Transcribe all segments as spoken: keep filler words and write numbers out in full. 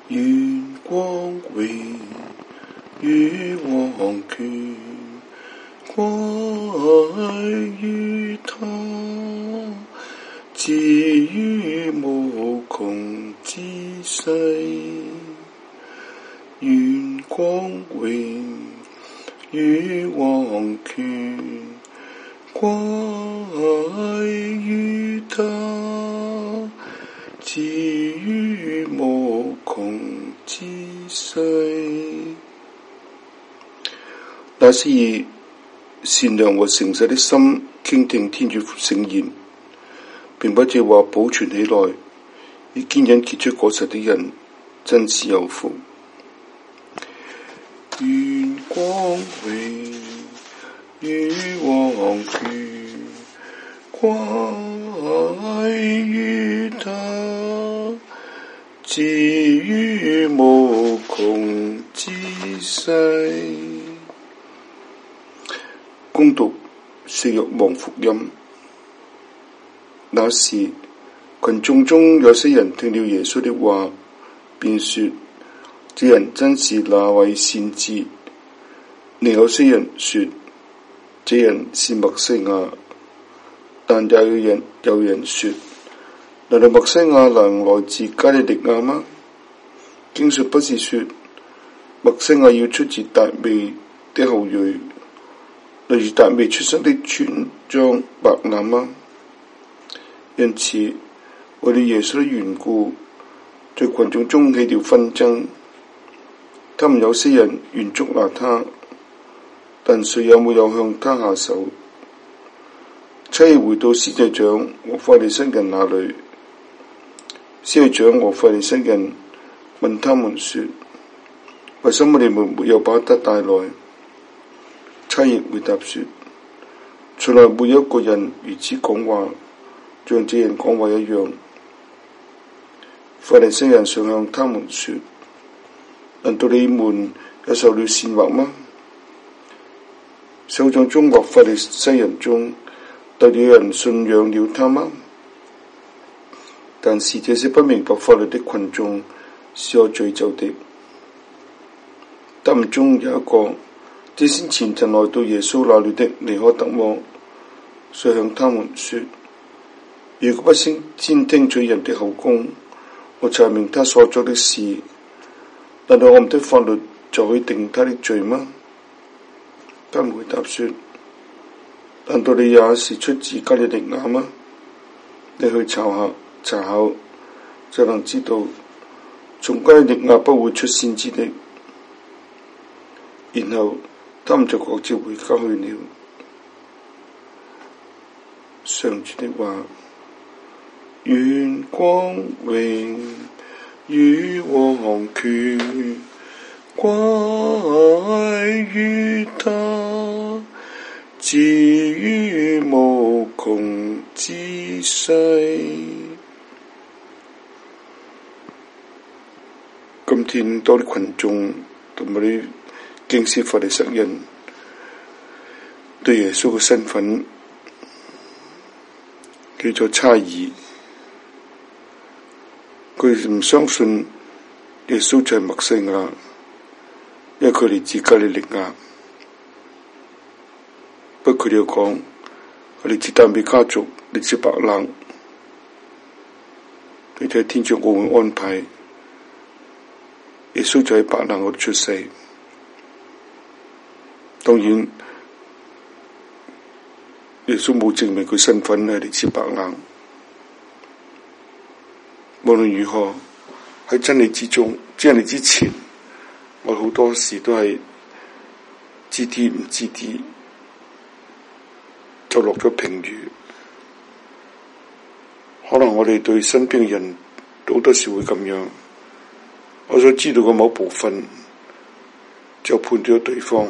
願光榮與王權歸於他，至於無窮之世。願光榮與王權歸於他，至於無窮之世。那是以善良和誠實的心傾聽天主聖言，並把這話保存起來，以堅忍結出果實的人，真是有福。願光榮與王權歸於他，至於無窮之世。恭讀聖若望福音。那時，群眾中有些人聽了耶穌的話，便說：這人真是那位先知。另有些人說：這人是默西亞。但也有人有人說：難道默西亞能來自加利利亞嗎？經上不是說默西亞要出自達味的後裔，來自達味出生的村莊白冷嗎？因此，為了耶穌的緣故，在群眾中起了紛爭。他們有些人願捉拿他，但誰也沒有向他下手。差役回到司祭長和法利賽人那裏，司祭長和法利賽人問他們說：為什麼你們沒有把他帶來？差役回答說：從來沒有一個人如此講話，像這人講話一樣。法利賽人想向他們說：難道你們也受了煽惑嗎？首長中或法利賽人中，有人信仰了他嗎？但是這些不明白法律的群眾是我詛咒的。他們中有一個，即先前曾來到耶穌那裏的尼苛德摩，遂向他們說：如果不先先聽取人的口供，我查明他所做的事，難道我們的法律就可以定他的罪嗎？他們回答說：難道你也是出自加利利亞嗎？你去查下查考，就能知道，從加利利亞不會出先知的。然後他們就各自回家去了。上主的話。願光榮與王權歸於他，至於無窮之世。今天多啲群眾同埋啲經師法利賽人對耶穌嘅身份叫做猜疑。佢哋唔相信耶穌就係默西亞，因為佢哋自加利利亞。不過佢哋又講，佢哋自達味家族，嚟自白冷。你睇天主奧會安排，耶穌就喺白冷嗰度出世。當然，耶穌冇證明佢身份係嚟自白冷。無論如何，喺真理之中，真理之前，我好多時都係知啲唔知啲，就落咗評語。可能我哋對身邊嘅人好多時會咁樣，我所知道嘅某部分就判斷咗對方。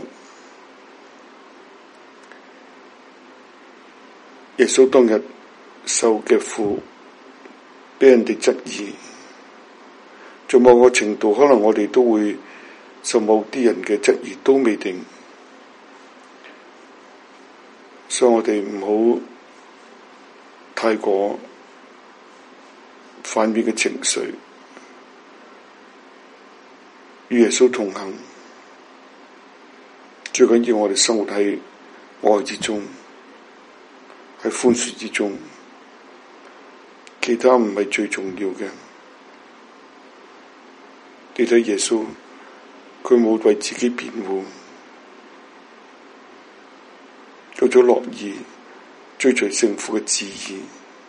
耶穌當日受嘅苦，俾人哋質疑，在某個程度，可能我哋都會受某啲人嘅質疑，都未定。所以我哋唔好太過反面嘅情緒， 與耶穌同行。最緊要我哋生活喺愛之中，喺寬恕之中，其他唔係最重要嘅。你睇耶穌，佢冇為自己辯護，做咗樂意追隨聖父嘅旨意。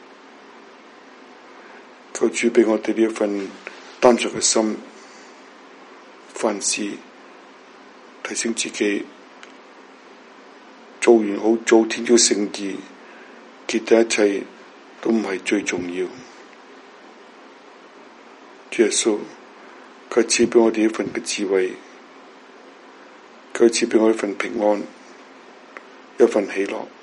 求主俾我哋呢一份單純嘅心，凡事提醒自己，做完好做天主聖意，其他一切都唔係最重要。主耶穌，佢賜俾我哋一份嘅智慧，佢賜俾我一份平安，一份喜樂。